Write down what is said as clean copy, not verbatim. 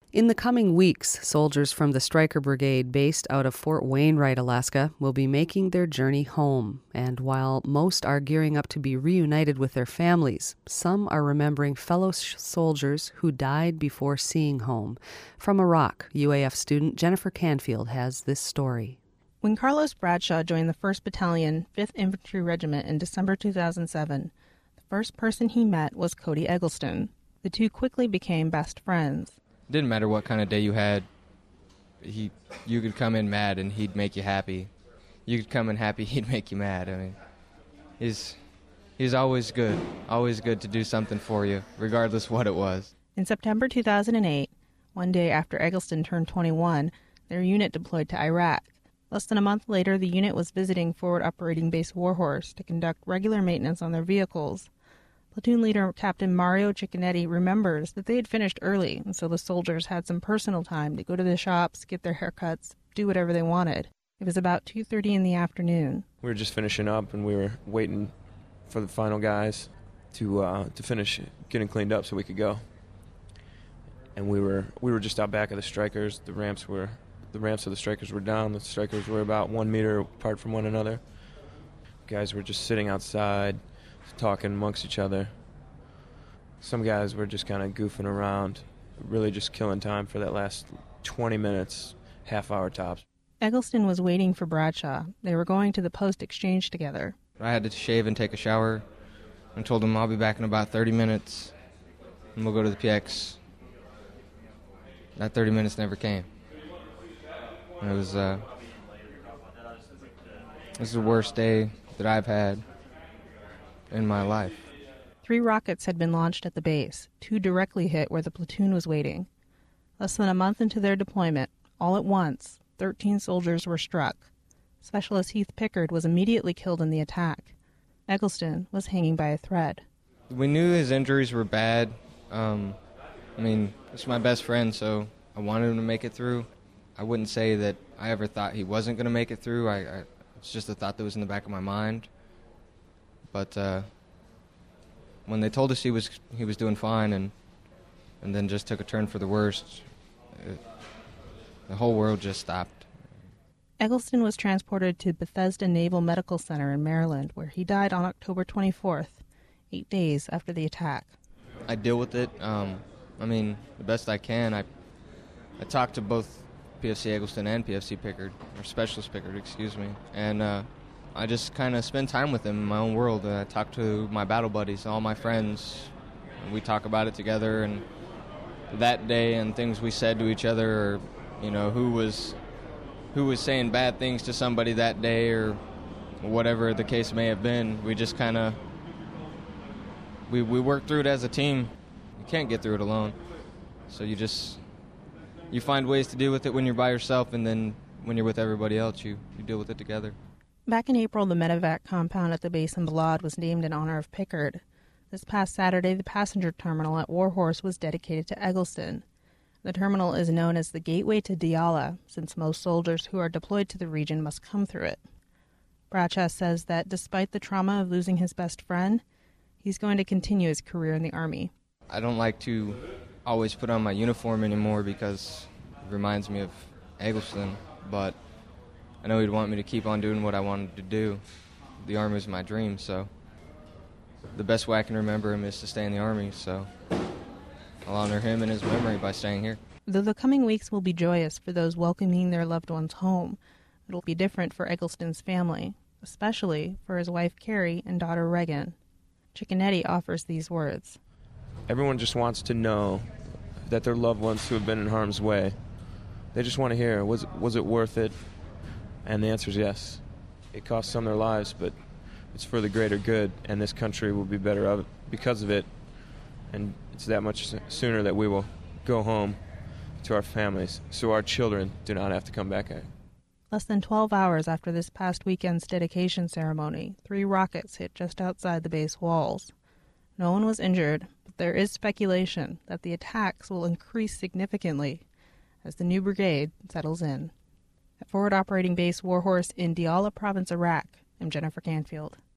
In the coming weeks, soldiers from the Stryker Brigade based out of Fort Wainwright, Alaska, will be making their journey home. And while most are gearing up to be reunited with their families, some are remembering fellow soldiers who died before seeing home. From Iraq, UAF student Jennifer Canfield has this story. When Carlos Bradshaw joined the 1st Battalion, 5th Infantry Regiment in December 2007, the first person he met was Cody Eggleston. The two quickly became best friends. Didn't matter what kind of day you had. You could come in mad and he'd make you happy. You could come in happy, he'd make you mad. I mean, he's always good to do something for you, regardless what it was. In September 2008, one day after Eggleston turned 21, their unit deployed to Iraq. Less than a month later, the unit was visiting Forward Operating Base Warhorse to conduct regular maintenance on their vehicles. Platoon leader Captain Mario Cicconetti remembers that they had finished early, and so the soldiers had some personal time to go to the shops, get their haircuts, do whatever they wanted. It was about 2:30 in the afternoon. We were just finishing up, and we were waiting for the final guys to finish getting cleaned up so we could go. And we were just out back of the Strykers. The ramps of the Strykers were down. The Strykers were about 1 meter apart from one another. Guys were just sitting outside, talking amongst each other. Some guys were just kind of goofing around, really just killing time for that last 20 minutes, half hour tops. Eggleston was waiting for Bradshaw. They were going to the post exchange together. I had to shave and take a shower and told him I'll be back in about 30 minutes and we'll go to the PX. That 30 minutes never came. And it was this is the worst day that I've had in my life. 3 rockets had been launched at the base. 2 directly hit where the platoon was waiting. Less than a month into their deployment, all at once, 13 soldiers were struck. Specialist Heath Pickard was immediately killed in the attack. Eggleston was hanging by a thread. We knew his injuries were bad. It's my best friend, so I wanted him to make it through. I wouldn't say that I ever thought he wasn't going to make it through. It's just a thought that was in the back of my mind. But when they told us he was doing fine and then just took a turn for the worst, the whole world just stopped. Eggleston was transported to Bethesda Naval Medical Center in Maryland, where he died on October 24th, 8 days after the attack. I deal with it, the best I can. I talked to both PFC Eggleston and PFC Pickard, or Specialist Pickard, excuse me, and I just kind of spend time with them in my own world. I talk to my battle buddies, all my friends, and we talk about it together, and that day and things we said to each other, or, who was saying bad things to somebody that day, or whatever the case may have been. We just kind of, we work through it as a team. You can't get through it alone. So you find ways to deal with it when you're by yourself, and then when you're with everybody else, you deal with it together. Back in April, the medevac compound at the base in Balad was named in honor of Pickard. This past Saturday, the passenger terminal at Warhorse was dedicated to Eggleston. The terminal is known as the gateway to Diyala, since most soldiers who are deployed to the region must come through it. Bradshaw says that despite the trauma of losing his best friend, he's going to continue his career in the Army. I don't like to always put on my uniform anymore because it reminds me of Eggleston, but I know he'd want me to keep on doing what I wanted to do. The Army is my dream, so the best way I can remember him is to stay in the Army, so I'll honor him and his memory by staying here. Though the coming weeks will be joyous for those welcoming their loved ones home, it'll be different for Eggleston's family, especially for his wife Carrie and daughter Regan. Cicconetti offers these words. Everyone just wants to know that their loved ones who have been in harm's way, they just want to hear, was it worth it? And the answer is yes. It cost some their lives, but it's for the greater good, and this country will be better because of it. And it's that much sooner that we will go home to our families, so our children do not have to come back here. Less than 12 hours after this past weekend's dedication ceremony, 3 rockets hit just outside the base walls. No one was injured, but there is speculation that the attacks will increase significantly as the new brigade settles in. At Forward Operating Base Warhorse in Diyala Province, Iraq, I'm Jennifer Canfield.